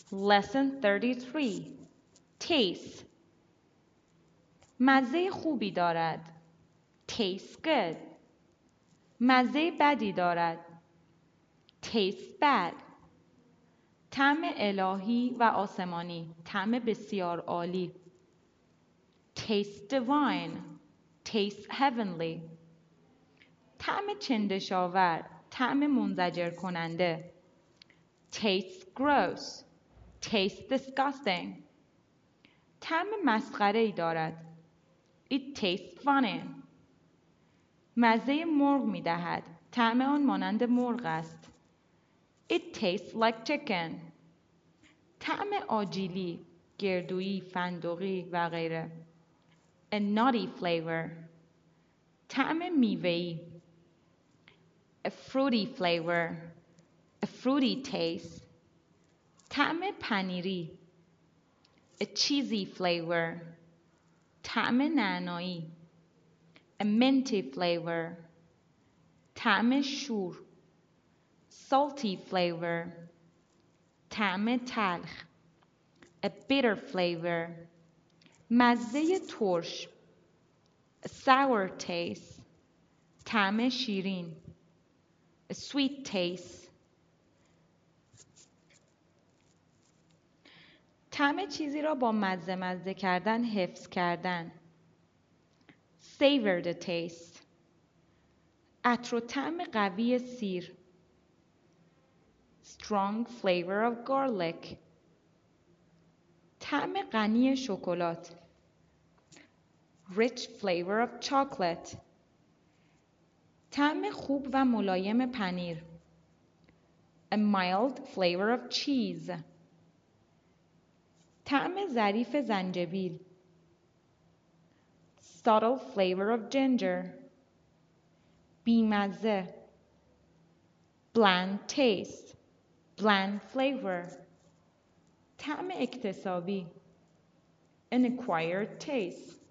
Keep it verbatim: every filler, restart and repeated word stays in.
Lesson thirty-three. Taste. مزه خوبی دارد. Tastes good. مزه بدی دارد. Tastes bad. طعم الهی و آسمانی. طعم بسیار عالی. Tastes divine. Tastes heavenly. طعم چندشاور. طعم منزجر کننده. Tastes gross. Tastes disgusting. طعم مسخره‌ای دارد. It tastes funny. مزه مرغ می دهد. طعم آن مانند مرغ است. It tastes like chicken. طعم آجیلی، گردویی، فندقی و غیره. A nutty flavor. طعم میوه‌ای. A fruity flavor. A fruity taste. طعم پنیری. A cheesy flavor. طعم نعنایی. A minty flavor. طعم شور. Salty flavor. طعم تلخ. A bitter flavor. مزه ترش. A sour taste. طعم شیرین. A sweet taste. طعم چیزی را با مزه مزه کردن حفظ کردن. Savor the taste. عطر و طعم قوی سیر. Strong flavor of garlic. طعم غنی شکلات. Rich flavor of chocolate. طعم خوب و ملایم پنیر. A mild flavor of cheese. طعم ظریف زنجبیل. Subtle flavor of ginger. بیمزه. Bland taste. Bland flavor. طعم اکتسابی. An acquired taste.